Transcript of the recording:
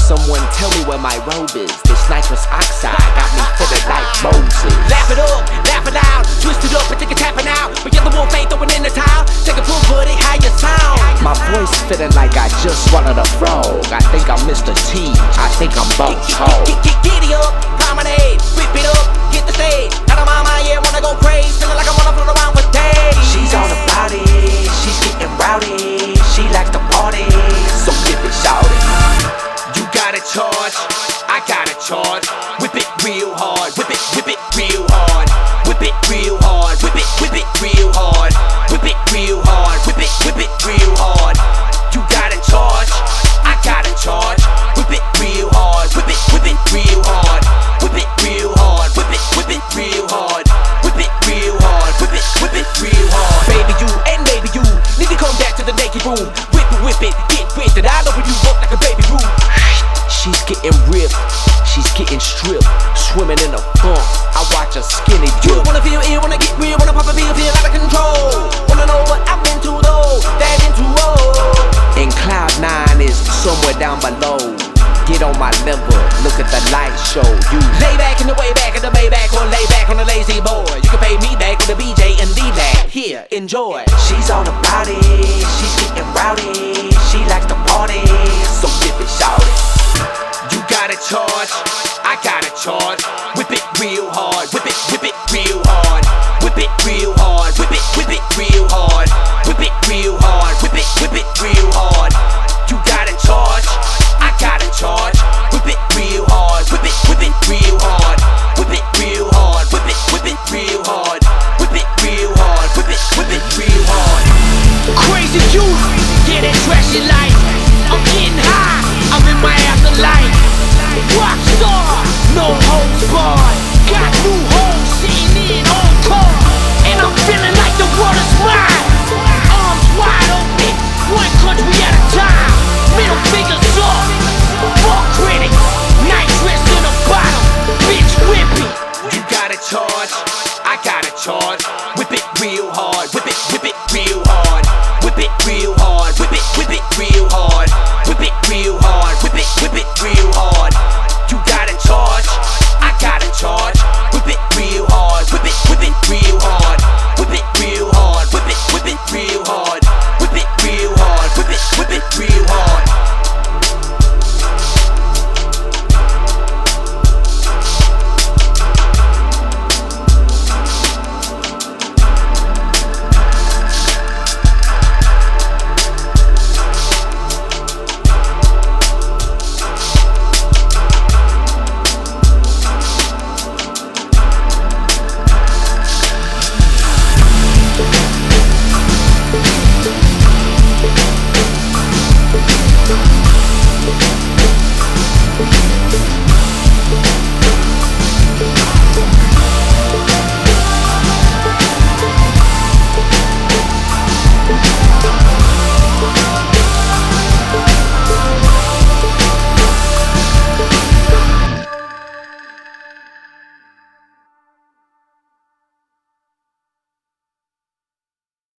Someone tell me where my robe is. This nitrous oxide got me feeling like Moses. Laugh it up, laugh it loud, twist it up and take it tapping out. But you're the wolf ain't throwing in the towel. Take a pull, buddy, how you sound? My voice feeling like I just swallowed a frog. I think I'm Mr. T, I think I'm Bob Hog. Giddy up, promenade, whip it up, get the stage. Out of my mind, yeah, wanna go crazy, feeling like I wanna float around for days. She's all about it, she's getting rowdy. She likes to party, so flip it, shout it. You gotta charge, I gotta charge. Whip it real hard, whip it real hard. Whip it real hard, whip it real hard. Whip it real hard, whip it real hard. You gotta charge, I gotta charge. Whip it real hard, whip it real hard. Whip it real hard, whip it real hard. Whip it real hard, whip it real hard. Baby you and baby you need to come back to the naked room. Whip it, get with it. I'll open you up like a baby room. She's getting ripped, she's getting stripped, swimming in a funk. I watch her skinny You dip. wanna feel ill, wanna get real, wanna pop a pill, feel out of control. Wanna know what I'm into though, that into And Cloud 9 is somewhere down below. Get on my level, look at the light show. You lay back in the way back of the Maybach, or lay back on the lazy boy. You can pay me back with a BJ and D-Lac. Here, enjoy. She's all about it, she's getting rowdy. She likes to party, so flip it, shout it. You gotta charge, I gotta charge. Whip it real hard, whip it real hard. Whip it real hard, whip it real hard. Whip it real hard, whip it real hard.